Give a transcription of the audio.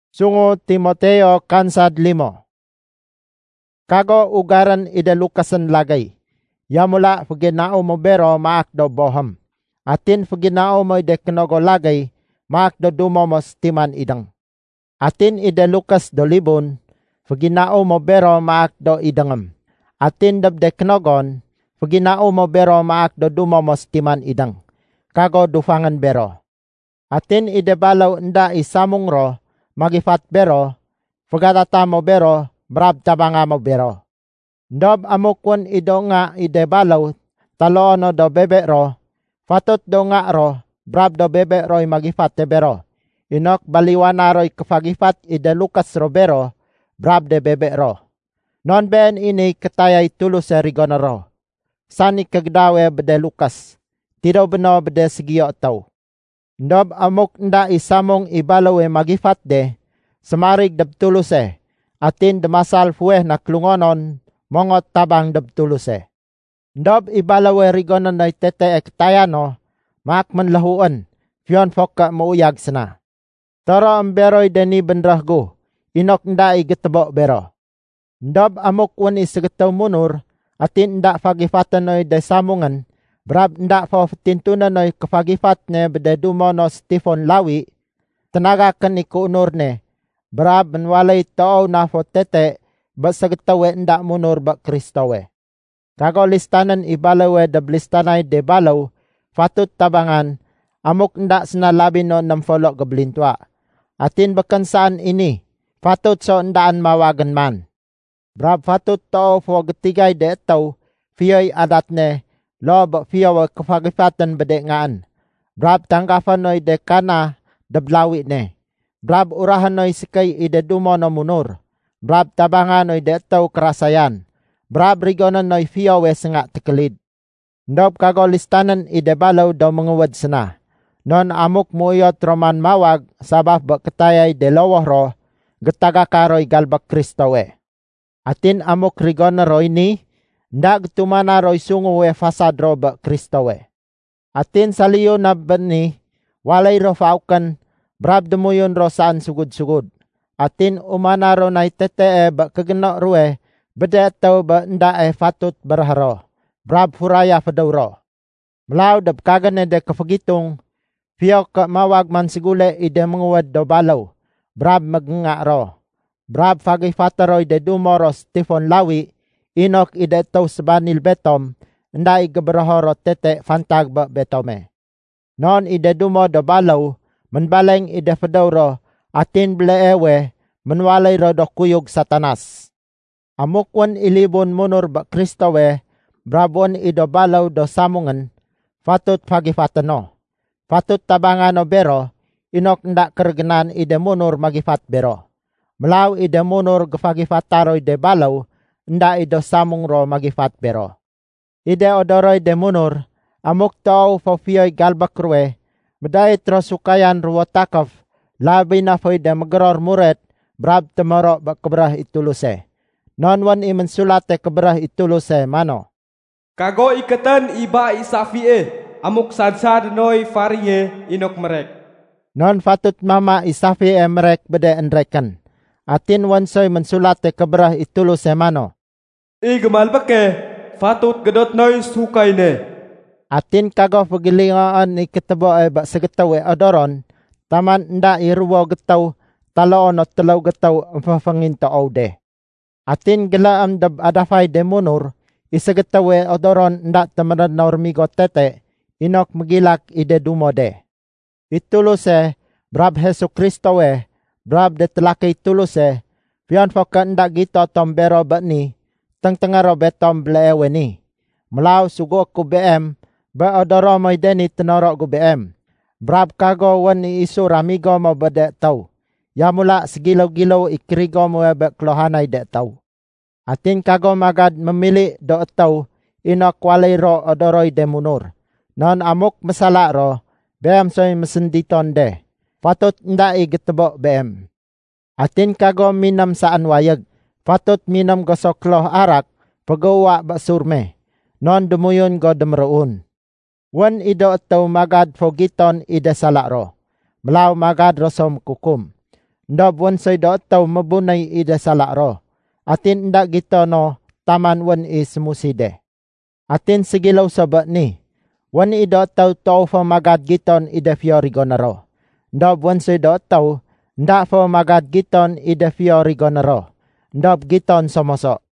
Sungo Timoteo kansad 5. Kago ugaran ida lukasan lagay. Yamula faginao mo bero maak do boham. Atin faginao mo ida kenogo lagay maak do dumomos timan idang. Atin ida lukas do libon faginao mo bero maak do idangam. Atin dabde kenogon faginao mo bero maak do dumomos timan idang. Kago dufangan bero. Atin ida balaw nda isamong ro magifat bero, fagadata mo bero, brab tabanga mo bero. Ndob amukwan ido nga ide balaw, taloono do bebe ro, fatot do nga ro, brab do bebe ro'y magifat te bero. Inok baliwana ro'y kafagifat ide lukas ro bero, brab de bebe ro. Non ben ini katayay tulo sa rigono ro. Sani kagdawe bede lukas, tido beno bede sigiyo taw. Ndob amok nda isamong ibalawe magifat de, samarig dabtuluse, atin demasal fueh na klungonon, mongot tabang dabtuluse. Ndob ibalawe rigonon na tete ektayano, maak manlahuan, fiyon foka mauyag sana. Toro ang beroy deni bendrahgo, inok nda igetabo bero. Ndob amok wan isagataw munur, atin nda fagifatan de samungan, brab nda fo tintunan noy kafagifat ne bede dumono Stephen Lawi, tenaga kan ikuunur ne, brab menwalay tao na fo tete, ba sagatawe nda munur ba Kristowe. Kago listanan ibalawe da blistanay de balaw, fatut tabangan, amok nda sinalabi no ng follow gablintwa. Atin bakan saan ini, fatut so ndaan mawagan man. Brab fatut tao fo gatigay de etaw, fiyoy adat ne, lo ba fiyaw kafagifatan bede ngaan. Brab tanggapan noy de kana dablawi ne. Brab urahan noy sikay ide dumo no munur. Brab tabangan noy de taw kerasayan. Brab rigonan noy fiyaw nga tekelid. Ndob kago listanan ide balaw daw mangawad sana. Non amok muyot roman mawag sabab ba katayay de lawah ro getaga karoy galbak Kristowe. Atin amok rigonan roy ni ndag tumana roy sungo we fasad ro ba Kristowe. Atin saliyo na bani, walay ro faukan, brab demuyon ro saan sugod-sugod. Atin umana ro na itetee ba kagano ruwe, beda taw ba nda fatut baraharo, brab furaya fadaw ro. Mlaw dab kagane de kafagitong, fiyaw ka mawag man sigule ide mangawad do balaw, brab magnga ro. Brab fagay fataroy de dumoro Stephen Lawi, inok ide taw sabanil betom, nda igabrahoro tete fantag ba betome. Non ide dumo do balaw, manbaleng ide fadawro, atin bleewe, manwalay ro do kuyog satanas. Amukwan ilibon munur ba Kristowe, brabon ido balaw do samungan, fatut pagifatano. Fatut tabangano bero, inok nda kergenan ide munur magifat bero. Melaw ide munur gafagifataroy de balaw, nda ido samung ro magifat bero. Ide odoroy de munur, amuk tao fo fiyoy galbak ruwe, medayit ro sukayan ruwotakov, labi na foy de magror muret, brab temoro ba kebrah ituluse. Non wan iman sulate kebrah ituluse mano. Kago ikatan iba isafie, amuk sadsad noy farie inok merek. Non fatut mama isafie merek bede enrekan. Atin wan soy mensulate kebrah ituluse mano. Igamal bake, fatut gedot noy sukay ne. Atin kago pagilingaan ikitabo ay ba sagataw odoron, taman nda iruwo gataw, taloon o talaw gataw ang fafangin tao de. Atin galaam dab adafay de munur, isagataw odoron nda tamanad na urmigo tete, inok magilak ide dumo de. Ituluse, brab Hesu Kristo brab de telakay tuluse, piyon foka nda gito tombero ba ni, tangtangaro betom bleewe ni. Melaw sugo ku BM, ba odoro mo'y deni tenoro ku BM. Brab kago wan ni isu ramigo mo ba de taw. Yamula sigilaw-gilaw ikrigo mo ba klohanay de taw. Atin kago magad memili do taw, inok walay ro odoroy de munur. Non amok masala ro, BM so'y masenditon de. Patut nda igetabo BM. Atin kago minam saan wayag. Patut minam gosokloh arak, pagawa ba surme. Non dumuyon go demroon. Wan ido ataw magad fogiton ide salaro. Melaw magad rosom kukum. Ndob wan soy do tau mabunay ida salak ro. Atin ndak gito no taman wan I semuside. Atin sigilaw sobat ni. Wan ido tau tau fa magad giton ida fiorigon ro. Ndob wan soy do tau ndak fa magad giton ida fiorigon ro. Ndob giton somosok.